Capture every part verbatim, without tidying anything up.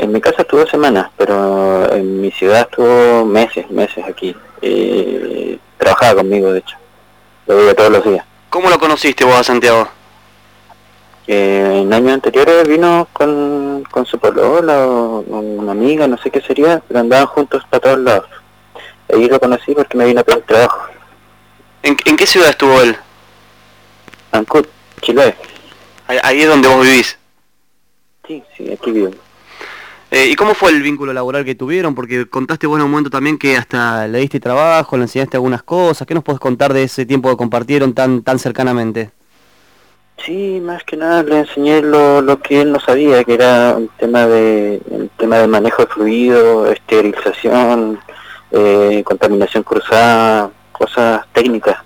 en mi casa estuvo semanas, pero en mi ciudad estuvo meses, meses aquí. Eh, trabajaba conmigo, de hecho. Lo veía todos los días. ¿Cómo lo conociste vos a Santiago? Eh, en años anteriores vino con, con su polola o, o una amiga, no sé qué sería, pero andaban juntos para todos lados. Ahí lo conocí porque me vino a pedir trabajo. ¿En, en qué ciudad estuvo él? Ancud, Chiloé. Ahí, ahí es donde vos vivís. Sí, sí, aquí vivo. Eh, ¿Y cómo fue el vínculo laboral que tuvieron? Porque contaste vos en un momento también que hasta le diste trabajo, le enseñaste algunas cosas. ¿Qué nos podés contar de ese tiempo que compartieron tan tan cercanamente? Sí, más que nada le enseñé lo, lo que él no sabía, que era el tema de el tema de manejo de fluido, esterilización, eh, contaminación cruzada, cosas técnicas.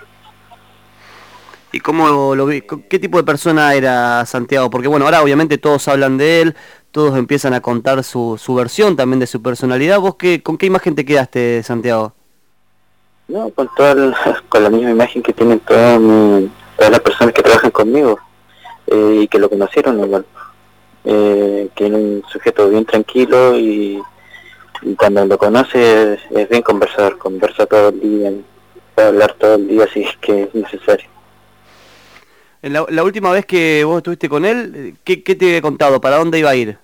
¿Y cómo lo vi? ¿Qué tipo de persona era Santiago? Porque bueno, ahora obviamente todos hablan de él, todos empiezan a contar su, su versión también de su personalidad. ¿Vos qué, con qué imagen te quedaste de Santiago? No, con toda el- con la misma imagen que tienen todas, mi- todas las personas que trabajan conmigo eh, y que lo conocieron igual. Eh, que era un sujeto bien tranquilo y, y cuando lo conoce es, es bien conversador, conversa todo el día, puede hablar todo el día si es que es necesario. La, la última vez que vos estuviste con él, ¿qué, qué te he contado? ¿Para dónde iba a ir?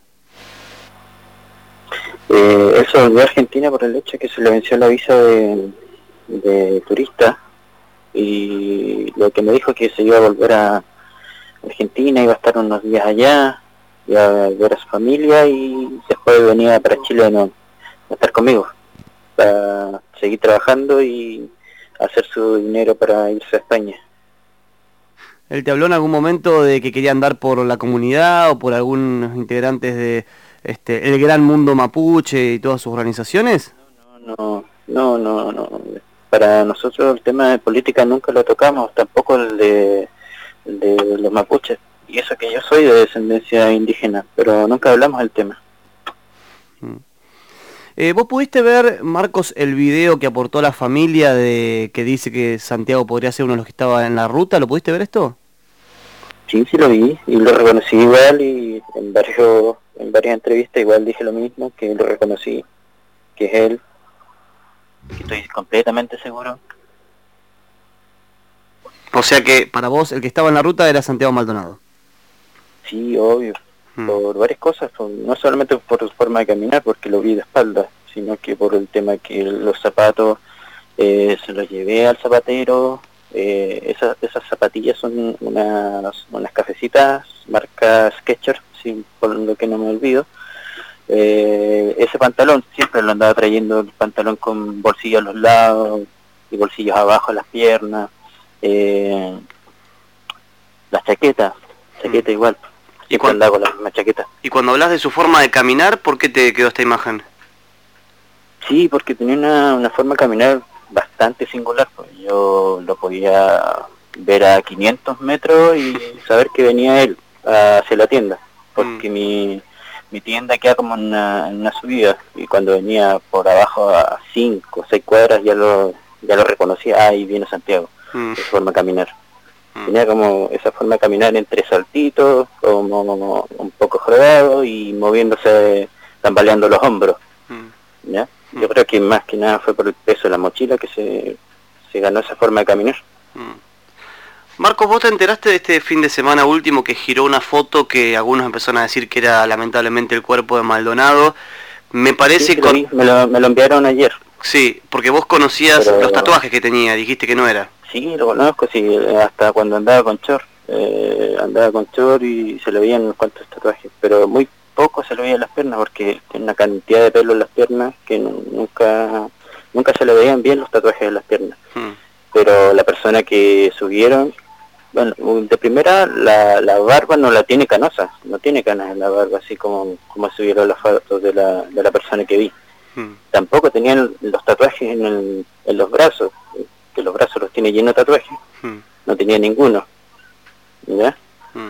Eh, él se volvió a Argentina por el hecho de que se le venció la visa de, de turista y lo que me dijo es que se iba a volver a Argentina, iba a estar unos días allá, iba a ver a su familia y después venía para Chile de nuevo, a estar conmigo, para seguir trabajando y hacer su dinero para irse a España. ¿Él te habló en algún momento de que quería andar por la comunidad o por algunos integrantes de este el gran mundo mapuche y todas sus organizaciones? No, no, no, no. Para nosotros el tema de política nunca lo tocamos, tampoco el de, el de los mapuches. Y eso que yo soy de descendencia indígena, pero nunca hablamos del tema. Mm. Eh, ¿Vos pudiste ver, Marcos, el video que aportó la familia de que dice que Santiago podría ser uno de los que estaba en la ruta? ¿Lo pudiste ver esto? Sí, sí lo vi y lo reconocí igual y en varios, en varias entrevistas igual dije lo mismo, que lo reconocí, que es él, que estoy completamente seguro. O sea que para vos el que estaba en la ruta era Santiago Maldonado. Sí, obvio, Mm. por varias cosas, por- no solamente por su forma de caminar, porque lo vi de espaldas, sino que por el tema que los zapatos eh, se los llevé al zapatero, eh, esas, esas zapatillas son unas, unas cafecitas marca Skechers, sí, por lo que no me olvido. Eh, ese pantalón siempre lo andaba trayendo, el pantalón con bolsillos a los lados y bolsillos abajo a las piernas, eh, las chaquetas, chaqueta Mm. igual, ¿Y, siempre cuan- andaba con la misma chaqueta. y cuando hablas de su forma de caminar, ¿por qué te quedó esta imagen? Sí, porque tenía una, una forma de caminar bastante singular, pues yo lo podía ver a quinientos metros y saber que venía él hacia la tienda, porque Mm. mi, mi tienda queda como en una, en una subida y cuando venía por abajo a cinco o seis cuadras ya lo ya lo reconocía, ahí viene Santiago, Mm. esa forma de caminar. Mm. Tenía como esa forma de caminar entre saltitos, como, como un poco jorobado y moviéndose, tambaleando los hombros. Mm. ¿Ya? Yo creo que más que nada fue por el peso de la mochila que se, se ganó esa forma de caminar. Mm. Marcos, ¿vos te enteraste de este fin de semana último que giró una foto que algunos empezaron a decir que era lamentablemente el cuerpo de Maldonado? Me Sí, parece... sí lo Con... vi, me lo, me lo enviaron ayer. Sí, porque vos conocías Pero los tatuajes que tenía, dijiste que no era. sí, lo conozco, sí, hasta cuando andaba con chor, eh, andaba con chor y se le veían unos cuantos tatuajes, pero muy poco se le veían las piernas porque tiene una cantidad de pelo en las piernas que no- nunca nunca se le veían bien los tatuajes de las piernas. Mm. Pero la persona que subieron, bueno, de primera la, la barba no la tiene canosa, no tiene canas en la barba, así como, como subieron las fotos de la, de la persona que vi. Mm. Tampoco tenían los tatuajes en, el, en los brazos, que los brazos los tiene llenos de tatuajes, Mm. no tenía ninguno. ¿Ya? Mm.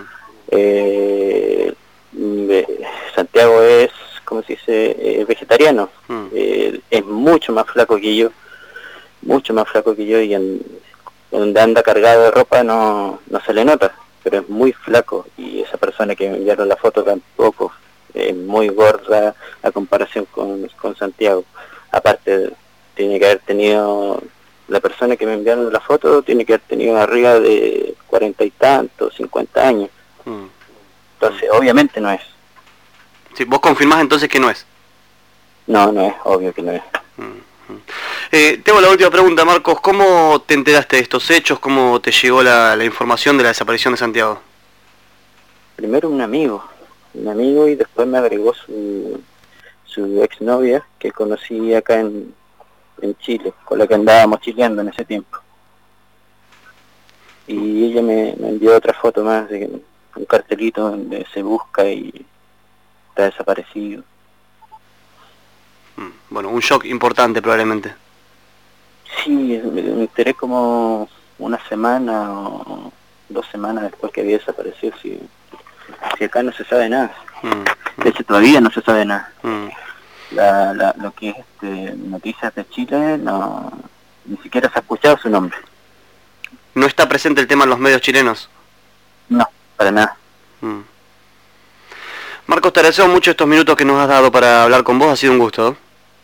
Eh, eh, Santiago es, ¿cómo se dice?, eh, vegetariano, Mm. eh, es mucho más flaco que yo, mucho más flaco que yo y en, donde anda cargado de ropa no, no se le nota, pero es muy flaco y esa persona que me enviaron la foto tampoco es muy gorda a comparación con, con Santiago. Aparte, tiene que haber tenido, la persona que me enviaron la foto, tiene que haber tenido arriba de cuarenta y tantos, cincuenta años. Mm. Entonces, mm. obviamente no es. Sí, ¿vos confirmás entonces que no es? No, no es, obvio que no es. Mm. Eh, tengo la última pregunta, Marcos. ¿Cómo te enteraste de estos hechos? ¿Cómo te llegó la, la información de la desaparición de Santiago? Primero un amigo, un amigo y después me agregó su, su exnovia que conocí acá en, en Chile, con la que andábamos chileando en ese tiempo. Y ella me, me envió otra foto más de un cartelito donde se busca y está desaparecido. Bueno, un shock importante probablemente. Sí, me enteré como una semana o dos semanas después que había desaparecido. Si, si acá no se sabe nada. Mm, de hecho, todavía no se sabe nada. Mm. La, la, lo que es este, noticias de Chile, no, ni siquiera se ha escuchado su nombre. ¿No está presente el tema en los medios chilenos? No, para nada. Mm. Marcos, te agradecemos mucho estos minutos que nos has dado para hablar con vos, ha sido un gusto.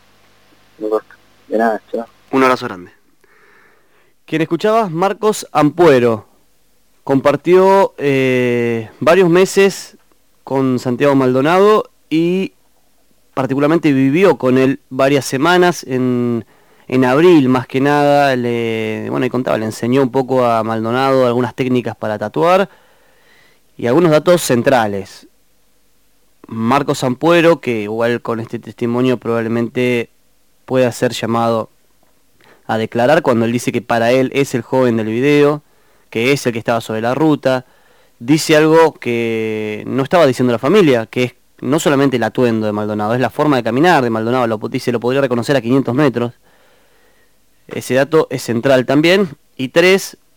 De nada, chao. Un abrazo grande. Quien escuchaba, Marcos Ampuero, compartió eh, varios meses con Santiago Maldonado y particularmente vivió con él varias semanas, en, en abril más que nada, le, bueno, y contaba, le enseñó un poco a Maldonado algunas técnicas para tatuar y algunos datos centrales. Marcos Ampuero, que igual con este testimonio probablemente pueda ser llamado a declarar cuando él dice que para él es el joven del video, que es el que estaba sobre la ruta, dice algo que no estaba diciendo la familia, que es no solamente el atuendo de Maldonado, es la forma de caminar de Maldonado, lo, dice, lo podría reconocer a quinientos metros. Ese dato es central también. Y tres,